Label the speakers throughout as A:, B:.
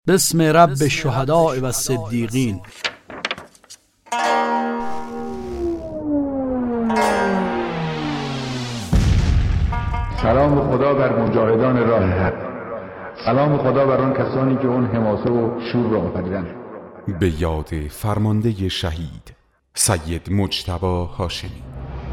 A: بسم رب الشهداء و الصدیقین.
B: سلام خدا بر مجاهدان راه حق. سلام خدا بر آن کسانی که اون حماسه و شور را آفریدند.
C: به یاد فرمانده شهید سید مجتبی هاشمی.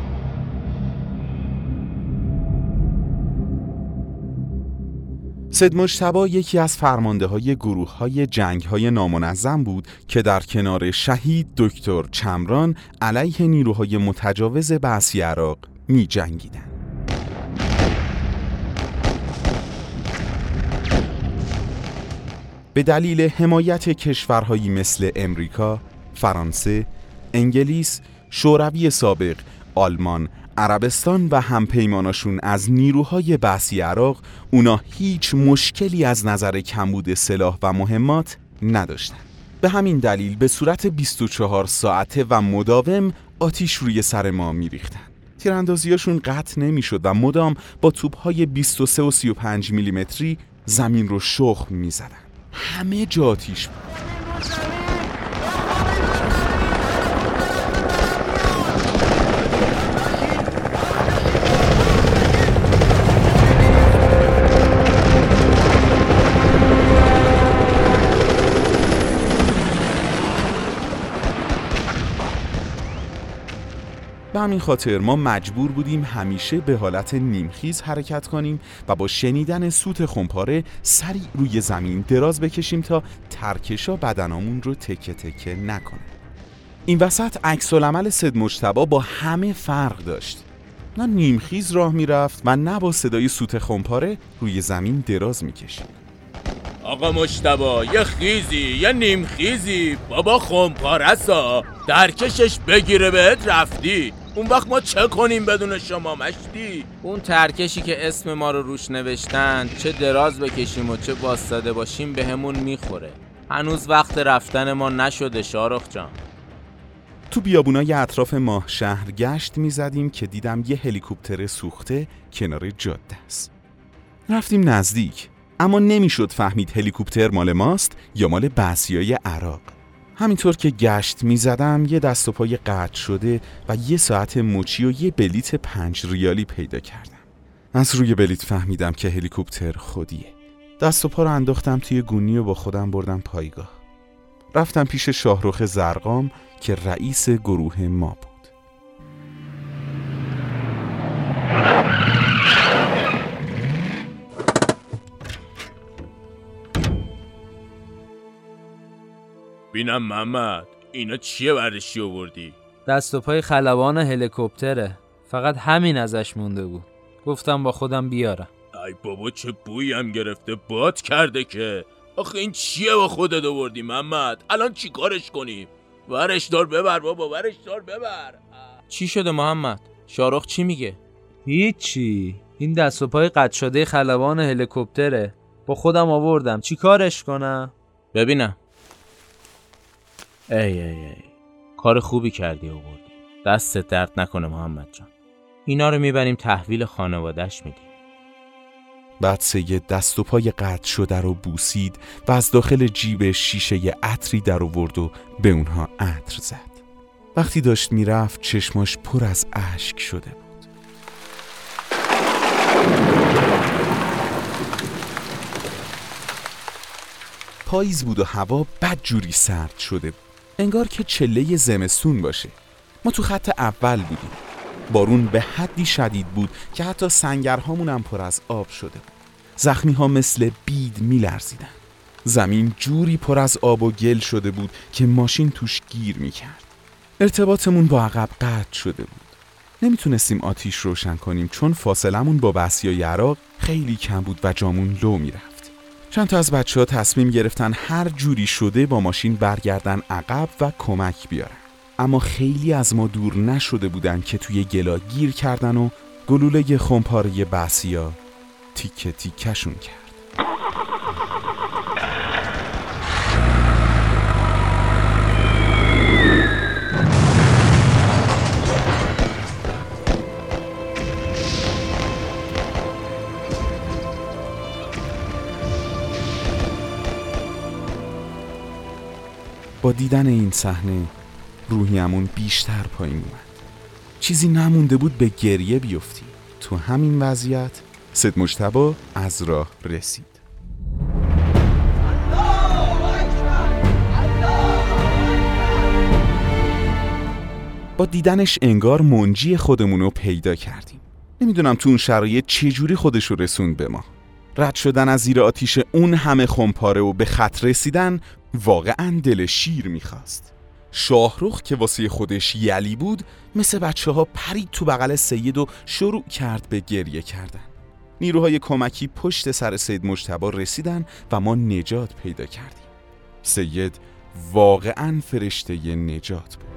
C: سید مجتبی یکی از فرمانده‌های گروه‌های جنگ‌های نامنظم بود که در کنار شهید دکتر چمران علیه نیروهای متجاوز بعثی عراق می‌جنگیدند. به دلیل حمایت کشورهایی مثل امریکا، فرانسه، انگلیس، شوروی سابق، آلمان، عربستان و همپیماناشون از نیروهای بعثی عراق اونا هیچ مشکلی از نظر کمبود سلاح و مهمات نداشتن. به همین دلیل به صورت 24 ساعته و مداوم آتیش روی سر ما میریختن. تیراندازیاشون قطع نمیشد و مدام با توپ‌های 23 و 35 میلیمتری زمین رو شخم میزدن. همه جا آتیش بود. به همین خاطر ما مجبور بودیم همیشه به حالت نیمخیز حرکت کنیم و با شنیدن سوت خمپاره سریع روی زمین دراز بکشیم تا ترکشا بدنامون رو تکه تکه نکنه. این وسط عکس‌العمل سید مجتبی با همه فرق داشت. نه نیمخیز راه میرفت و نه با صدای سوت خمپاره روی زمین دراز میکشید.
D: آقا مجتبی یه خیزی یه نیمخیزی بابا خمپارسا درکشش بگیره بهت رفتی. اون وقت ما چه کنیم بدون شما مشتی؟
E: اون ترکشی که اسم ما رو روش نوشتن چه دراز بکشیم و چه واسطه باشیم به همون میخوره. هنوز وقت رفتن ما نشده شارخ جان.
C: تو بیابونای اطراف ماه شهر گشت میزدیم که دیدم یه هلیکوپتر سوخته کنار جاده است. رفتیم نزدیک، اما نمیشد فهمید هلیکوپتر مال ماست یا مال بعثیای عراق. همینطور که گشت میزدم یه دست و پای قطع شده و یه ساعت مچی و یه بلیت 5 ریالی پیدا کردم. از روی بلیت فهمیدم که هلیکوپتر خودیه. دست و پا رو انداختم توی گونی و با خودم بردم پایگاه. رفتم پیش شاهرخ زرقام که رئیس گروه ما بود.
D: بینم محمد اینا چیه برداشتی آوردی؟
E: دست و پای خلبان هلیکوپتره، فقط همین ازش مونده بود. گفتم با خودم بیارم.
D: ای بابا چه بویی هم گرفته باد کرده که. آخه این چیه با خودت آوردی محمد؟ الان چی کارش کنیم؟ ورش دار ببر بابا، ورش دار ببر.
E: چی شده محمد؟ شارخ چی میگه؟
F: هیچی، این دست و پای قطع شده خلبان هلیکوپتره، با خودم آوردم، چی کارش کنم؟
E: ببینم. ای کار خوبی کردی آوردی. دستت درد نکنه محمد جان. اینا رو میبریم تحویل خانواده‌اش میدیم.
C: بعد سید دست و پای قطع شده رو بوسید و از داخل جیب شیشه عطری در آورد و به اونها عطر زد. وقتی داشت میرفت چشماش پر از اشک شده بود. پاییز بود و هوا بدجوری سرد شده بود. انگار که چله زمستون باشه. ما تو خط اول بودیم. بارون به حدی شدید بود که حتی سنگرهامون هم پر از آب شده بود. زخمی ها مثل بید می لرزیدن. زمین جوری پر از آب و گل شده بود که ماشین توش گیر می کرد. ارتباطمون با عقب قطع شده بود. نمیتونستیم آتیش روشن کنیم چون فاصلمون با بعثیای عراق خیلی کم بود و جامون لو می رفت. چند تا از بچه‌ها تصمیم گرفتن هر جوری شده با ماشین برگردن عقب و کمک بیارن. اما خیلی از ما دور نشده بودن که توی گلا گیر کردن و گلوله خمپاره بعثیا تیکه تیکشون کرد. با دیدن این صحنه روحیمون بیشتر پایین اومد. چیزی نمونده بود به گریه بیفتیم. تو همین وضعیت سید مجتبی از راه رسید. با دیدنش انگار منجی خودمونو پیدا کردیم. نمیدونم تو اون شرایط چجوری خودشو رسوند به ما. رد شدن از زیر آتیش اون همه خمپاره و به خط رسیدن واقعا دل شیر میخواست. شاهرخ که واسه خودش یلی بود مثل بچه ها پرید تو بغل سید و شروع کرد به گریه کردن. نیروهای کمکی پشت سر سید مجتبی رسیدن و ما نجات پیدا کردیم. سید واقعا فرشته نجات بود.